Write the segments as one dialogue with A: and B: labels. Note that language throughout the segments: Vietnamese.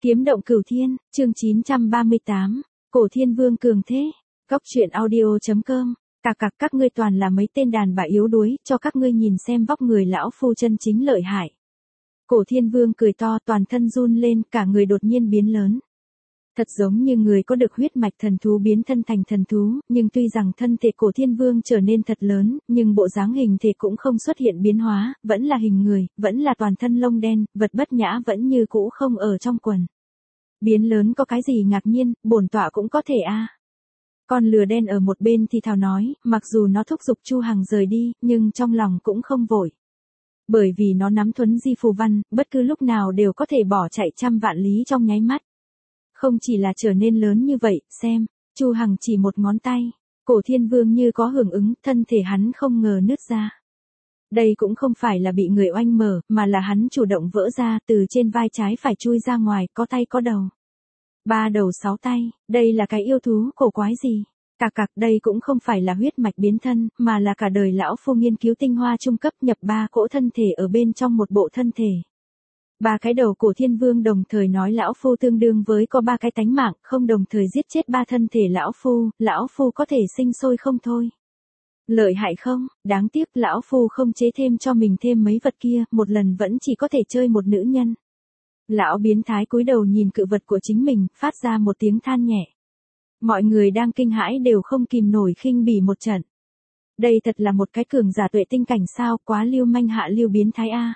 A: Kiếm động cửu thiên, chương 938, Cổ Thiên Vương cường thế. Góc truyện audio.com. Các ngươi toàn là mấy tên đàn bà yếu đuối, cho các ngươi nhìn xem vóc người lão phu chân chính lợi hại. Cổ Thiên Vương cười to, toàn thân run lên, cả người đột nhiên biến lớn. Thật giống như người có được huyết mạch thần thú biến thân thành thần thú, nhưng tuy rằng thân thể Cổ Thiên Vương trở nên thật lớn, nhưng bộ dáng hình thể cũng không xuất hiện biến hóa, vẫn là hình người, vẫn là toàn thân lông đen, vật bất nhã vẫn như cũ không ở trong quần. Biến lớn có cái gì ngạc nhiên, bổn tọa cũng có thể a. Con lừa đen ở một bên thì thào nói, mặc dù nó thúc giục Chu Hằng rời đi, nhưng trong lòng cũng không vội. Bởi vì nó nắm thuấn di phù văn, bất cứ lúc nào đều có thể bỏ chạy trăm vạn lý trong nháy mắt. Không chỉ là trở nên lớn như vậy, xem, Chu Hằng chỉ một ngón tay, Cổ Thiên Vương như có hưởng ứng, thân thể hắn không ngờ nứt ra. Đây cũng không phải là bị người oanh mở, mà là hắn chủ động vỡ ra, từ trên vai trái phải chui ra ngoài, có tay có đầu. 3 đầu 6 tay, đây là cái yêu thú cổ quái gì? Đây cũng không phải là huyết mạch biến thân, mà là cả đời lão phu nghiên cứu tinh hoa trung cấp nhập 3 cỗ thân thể ở bên trong một bộ thân thể. 3 cái đầu Cổ Thiên Vương đồng thời nói lão phu tương đương với có 3 cái tánh mạng, không đồng thời giết chết 3 thân thể lão phu có thể sinh sôi không thôi. Lợi hại không, đáng tiếc lão phu không chế thêm cho mình thêm mấy vật kia, một lần vẫn chỉ có thể chơi một nữ nhân. Lão biến thái cúi đầu nhìn cự vật của chính mình, phát ra một tiếng than nhẹ. Mọi người đang kinh hãi đều không kìm nổi khinh bỉ một trận. Đây thật là một cái cường giả tuệ tinh cảnh sao, quá lưu manh hạ lưu biến thái a.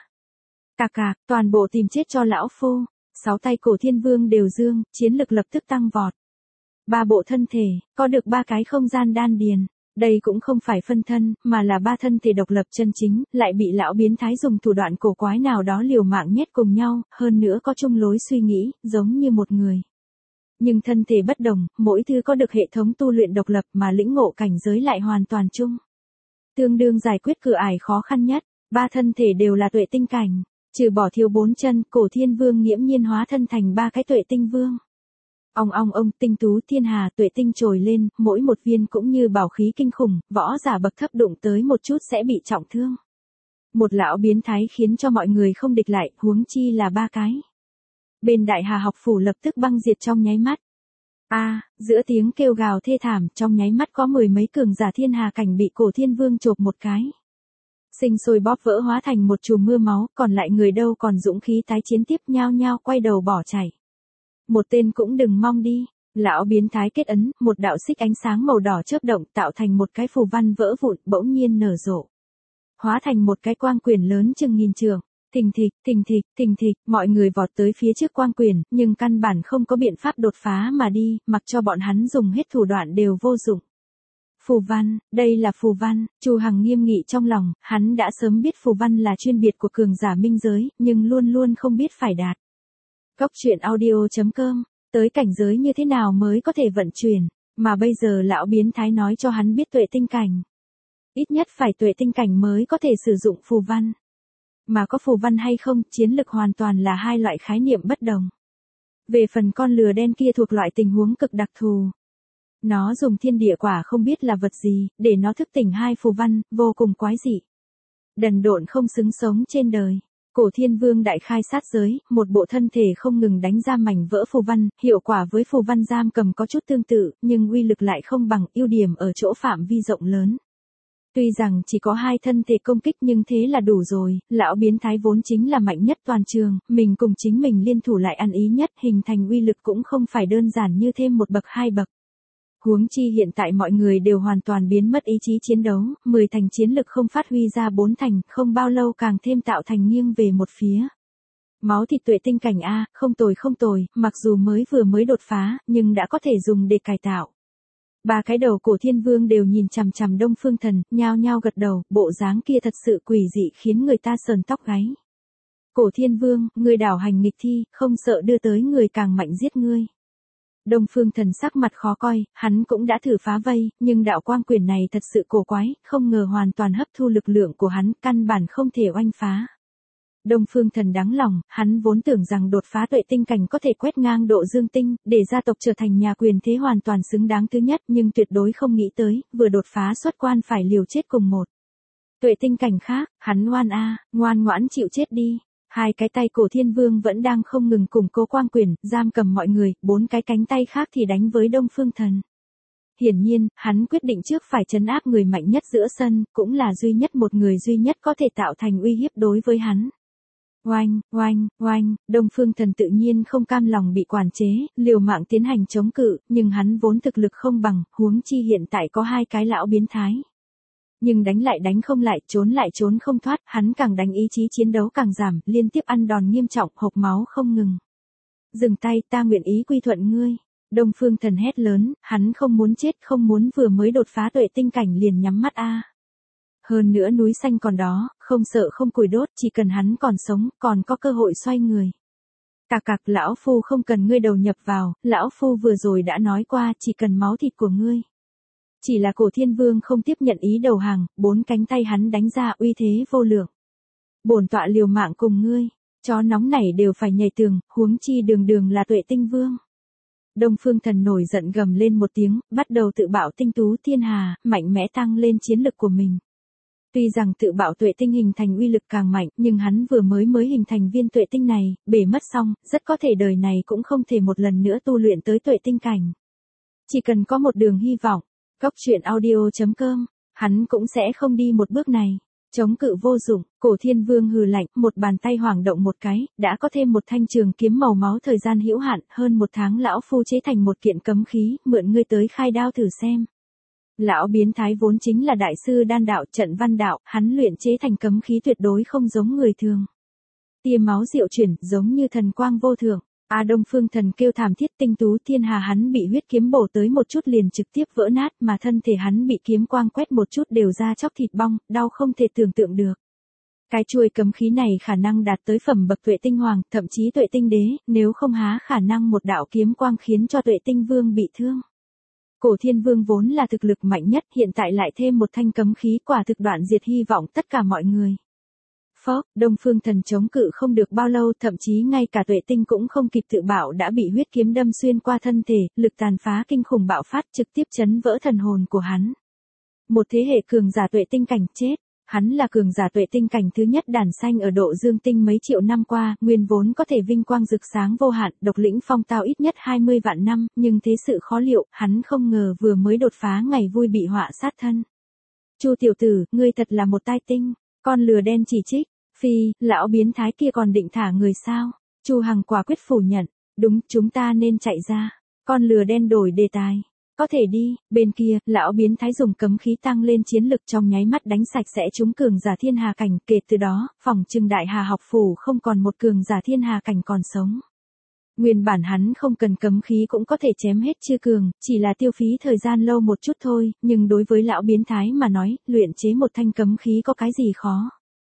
A: Toàn bộ tìm chết cho lão phu. 6 tay Cổ Thiên Vương đều dương, chiến lực lập tức tăng vọt. 3 bộ thân thể, có được 3 cái không gian đan điền. Đây cũng không phải phân thân, mà là 3 thân thể độc lập chân chính, lại bị lão biến thái dùng thủ đoạn cổ quái nào đó liều mạng nhét cùng nhau, hơn nữa có chung lối suy nghĩ, giống như một người. Nhưng thân thể bất đồng, mỗi thứ có được hệ thống tu luyện độc lập mà lĩnh ngộ cảnh giới lại hoàn toàn chung. Tương đương giải quyết cửa ải khó khăn nhất, 3 thân thể đều là tuệ tinh cảnh, trừ bỏ thiếu 4 chân, Cổ Thiên Vương nghiễm nhiên hóa thân thành 3 cái tuệ tinh vương. Ông tinh tú thiên hà tuệ tinh trồi lên, mỗi một viên cũng như bảo khí kinh khủng, võ giả bậc thấp đụng tới một chút sẽ bị trọng thương. Một lão biến thái khiến cho mọi người không địch lại, huống chi là 3 cái. Bên Đại Hà học phủ lập tức băng diệt trong nháy mắt. Giữa tiếng kêu gào thê thảm, trong nháy mắt có 10 mấy cường giả thiên hà cảnh bị Cổ Thiên Vương chộp một cái. Sinh sôi bóp vỡ hóa thành một chùm mưa máu, còn lại người đâu còn dũng khí tái chiến tiếp, nhao nhao quay đầu bỏ chạy. Một tên cũng đừng mong đi. Lão biến thái kết ấn, một đạo xích ánh sáng màu đỏ chớp động tạo thành một cái phù văn vỡ vụn, bỗng nhiên nở rộ. Hóa thành một cái quang quyển lớn chừng nghìn trượng. Thình thịch, mọi người vọt tới phía trước quang quyển, nhưng căn bản không có biện pháp đột phá mà đi, mặc cho bọn hắn dùng hết thủ đoạn đều vô dụng. Phù văn, đây là phù văn, Chu Hằng nghiêm nghị trong lòng, hắn đã sớm biết phù văn là chuyên biệt của cường giả minh giới, nhưng luôn luôn không biết phải đạt. Góc truyện audio.com, tới cảnh giới như thế nào mới có thể vận chuyển, mà bây giờ lão biến thái nói cho hắn biết tuệ tinh cảnh. Ít nhất phải tuệ tinh cảnh mới có thể sử dụng phù văn. Mà có phù văn hay không, chiến lực hoàn toàn là hai loại khái niệm bất đồng. Về phần con lừa đen kia thuộc loại tình huống cực đặc thù. Nó dùng thiên địa quả không biết là vật gì, để nó thức tỉnh 2 phù văn, vô cùng quái dị. Đần độn không xứng sống trên đời. Cổ Thiên Vương đại khai sát giới, một bộ thân thể không ngừng đánh ra mảnh vỡ phù văn, hiệu quả với phù văn giam cầm có chút tương tự, nhưng uy lực lại không bằng, ưu điểm ở chỗ phạm vi rộng lớn. Tuy rằng chỉ có 2 thân thể công kích nhưng thế là đủ rồi, lão biến thái vốn chính là mạnh nhất toàn trường, mình cùng chính mình liên thủ lại ăn ý nhất, hình thành uy lực cũng không phải đơn giản như thêm 1 bậc 2 bậc. Huống chi hiện tại mọi người đều hoàn toàn biến mất ý chí chiến đấu, 10 thành chiến lực không phát huy ra 4 thành, không bao lâu càng thêm tạo thành nghiêng về một phía. Máu thịt tuệ tinh cảnh không tồi, mặc dù mới đột phá, nhưng đã có thể dùng để cải tạo. 3 cái đầu Cổ Thiên Vương đều nhìn chằm chằm Đông Phương Thần, nhao nhao gật đầu, bộ dáng kia thật sự quỷ dị khiến người ta sờn tóc gáy. Cổ Thiên Vương, ngươi đảo hành nghịch thi, không sợ đưa tới người càng mạnh giết ngươi. Đông Phương Thần sắc mặt khó coi, hắn cũng đã thử phá vây, nhưng đạo quang quyển này thật sự cổ quái, không ngờ hoàn toàn hấp thu lực lượng của hắn, căn bản không thể oanh phá. Đông Phương Thần đáng lòng, hắn vốn tưởng rằng đột phá tuệ tinh cảnh có thể quét ngang độ dương tinh, để gia tộc trở thành nhà quyền thế hoàn toàn xứng đáng thứ nhất, nhưng tuyệt đối không nghĩ tới, vừa đột phá xuất quan phải liều chết cùng một tuệ tinh cảnh khác, hắn ngoan ngoãn chịu chết đi. Hai cái tay Cổ Thiên Vương vẫn đang không ngừng củng cố quang quyền, giam cầm mọi người, bốn cái cánh tay khác thì đánh với Đông Phương Thần. Hiển nhiên, hắn quyết định trước phải trấn áp người mạnh nhất giữa sân, cũng là duy nhất một người duy nhất có thể tạo thành uy hiếp đối với hắn. Oanh, oanh, oanh, Đông Phương Thần tự nhiên không cam lòng bị quản chế, liều mạng tiến hành chống cự, nhưng hắn vốn thực lực không bằng, huống chi hiện tại có hai cái lão biến thái. Nhưng đánh lại đánh không lại trốn không thoát, hắn càng đánh ý chí chiến đấu càng giảm, liên tiếp ăn đòn nghiêm trọng, hộc máu không ngừng. Dừng tay, ta nguyện ý quy thuận ngươi. Đông Phương Thần hét lớn, hắn không muốn chết, không muốn vừa mới đột phá tuệ tinh cảnh liền nhắm mắt a. Hơn nữa núi xanh còn đó, không sợ không củi đốt, chỉ cần hắn còn sống, còn có cơ hội xoay người. Cạc cạc, lão phu không cần ngươi đầu nhập vào, lão phu vừa rồi đã nói qua, chỉ cần máu thịt của ngươi. Chỉ là Cổ Thiên Vương không tiếp nhận ý đầu hàng, bốn cánh tay hắn đánh ra uy thế vô lượng. Bổn tọa liều mạng cùng ngươi, chó nóng này đều phải nhảy tường, huống chi đường đường là tuệ tinh vương. Đông Phương Thần nổi giận gầm lên một tiếng, bắt đầu tự bạo tinh tú thiên hà, mạnh mẽ tăng lên chiến lực của mình. Tuy rằng tự bạo tuệ tinh hình thành uy lực càng mạnh, nhưng hắn vừa mới hình thành viên tuệ tinh này, bể mất xong, rất có thể đời này cũng không thể một lần nữa tu luyện tới tuệ tinh cảnh. Chỉ cần có một đường hy vọng, Cốc truyện audio.com, hắn cũng sẽ không đi một bước này. Chống cự vô dụng, Cổ Thiên Vương hừ lạnh, một bàn tay hoảng động một cái, đã có thêm một thanh trường kiếm màu máu. Thời gian hữu hạn, hơn một tháng lão phu chế thành một kiện cấm khí, mượn ngươi tới khai đao thử xem. Lão biến thái vốn chính là đại sư đan đạo, trận văn đạo, hắn luyện chế thành cấm khí tuyệt đối không giống người thường. Tia máu diệu chuyển, giống như thần quang vô thượng. Đông Phương Thần kêu thảm thiết, tinh tú thiên hà hắn bị huyết kiếm bổ tới một chút liền trực tiếp vỡ nát, mà thân thể hắn bị kiếm quang quét một chút đều ra chóc thịt bong, đau không thể tưởng tượng được. Cái chuôi cấm khí này khả năng đạt tới phẩm bậc tuệ tinh hoàng, thậm chí tuệ tinh đế, nếu không há khả năng một đạo kiếm quang khiến cho tuệ tinh vương bị thương. Cổ Thiên Vương vốn là thực lực mạnh nhất, hiện tại lại thêm một thanh cấm khí, quả thực đoạn diệt hy vọng tất cả mọi người. Phốc, Đông Phương Thần chống cự không được bao lâu, thậm chí ngay cả tuệ tinh cũng không kịp tự bạo đã bị huyết kiếm đâm xuyên qua thân thể, lực tàn phá kinh khủng bạo phát trực tiếp chấn vỡ thần hồn của hắn. Một thế hệ cường giả tuệ tinh cảnh chết, hắn là cường giả tuệ tinh cảnh thứ nhất đàn xanh ở độ dương tinh mấy triệu năm qua, nguyên vốn có thể vinh quang rực sáng vô hạn, độc lĩnh phong tao ít nhất 20 vạn năm, nhưng thế sự khó liệu, hắn không ngờ vừa mới đột phá ngày vui bị họa sát thân. Chu tiểu tử, ngươi thật là một tai tinh, con lừa đen chỉ trích. Phi, lão biến thái kia còn định thả người sao? Chu Hằng quả quyết phủ nhận. Đúng, chúng ta nên chạy ra. Con lừa đen đổi đề tài. Có thể đi, bên kia, lão biến thái dùng cấm khí tăng lên chiến lực trong nháy mắt đánh sạch sẽ chúng cường giả thiên hà cảnh. Kể từ đó, phòng trừng đại hà học phủ không còn một cường giả thiên hà cảnh còn sống. Nguyên bản hắn không cần cấm khí cũng có thể chém hết chư cường, chỉ là tiêu phí thời gian lâu một chút thôi, nhưng đối với lão biến thái mà nói, luyện chế một thanh cấm khí có cái gì khó.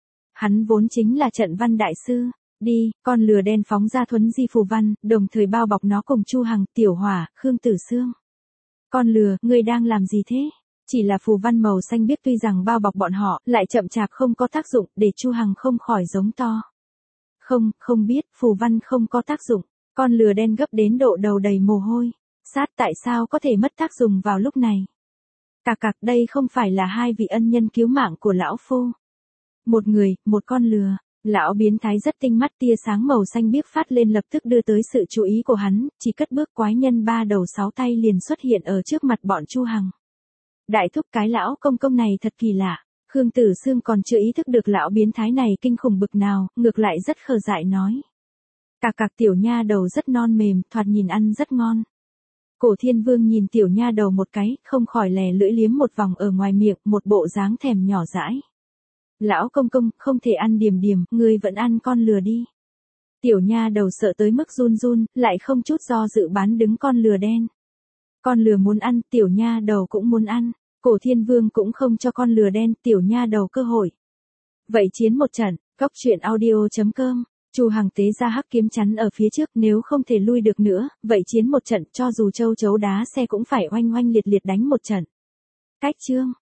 A: Hắn vốn chính là trận văn đại sư. Đi, con lừa đen phóng ra thuấn di phù văn, đồng thời bao bọc nó cùng Chu Hằng, Tiểu Hỏa, Khương Tử Sương. Con lừa, ngươi đang làm gì thế? Chỉ là phù văn màu xanh biếc tuy rằng bao bọc bọn họ, lại chậm chạp không có tác dụng, để Chu Hằng không khỏi giống to. Không biết, phù văn không có tác dụng. Con lừa đen gấp đến độ đầu đầy mồ hôi. Sát tại sao có thể mất tác dụng vào lúc này? Cạc cạc, đây không phải là hai vị ân nhân cứu mạng của lão phu. Một người, một con lừa. Lão biến thái rất tinh mắt, tia sáng màu xanh biếc phát lên lập tức đưa tới sự chú ý của hắn, chỉ cất bước quái nhân ba đầu sáu tay liền xuất hiện ở trước mặt bọn Chu Hằng. Đại thúc, cái lão công công này thật kỳ lạ. Khương Tử Sương còn chưa ý thức được lão biến thái này kinh khủng bực nào, ngược lại rất khờ dại nói. Cạc cạc, tiểu nha đầu rất non mềm, thoạt nhìn ăn rất ngon. Cổ Thiên Vương nhìn tiểu nha đầu một cái, không khỏi lè lưỡi liếm một vòng ở ngoài miệng, một bộ dáng thèm nhỏ dãi. Lão công công, không thể ăn điềm điềm, ngươi vẫn ăn con lừa đi. Tiểu nha đầu sợ tới mức run run, lại không chút do dự bán đứng con lừa đen. Con lừa muốn ăn, tiểu nha đầu cũng muốn ăn. Cổ Thiên Vương cũng không cho con lừa đen, tiểu nha đầu cơ hội. Vậy chiến một trận, Cốc truyện audio.com. Chu Hằng tế ra hắc kiếm chắn ở phía trước, nếu không thể lui được nữa, vậy chiến một trận, cho dù châu chấu đá xe cũng phải oanh oanh liệt liệt đánh một trận. Cách chương